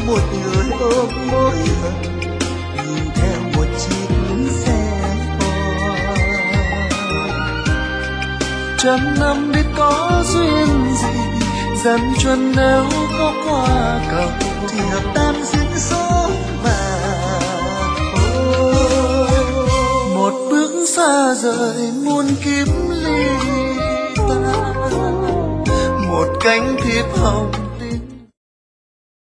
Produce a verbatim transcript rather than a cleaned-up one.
một người ôm mối hận nhìn theo một chiếc xe hoa. Trăm năm biết có duyên gì dần chuẩn nếu có qua cầu thì hợp tan duyên số mà thôi. Một bước xa rời muôn kiếp ly ta, một cánh thiệp hồng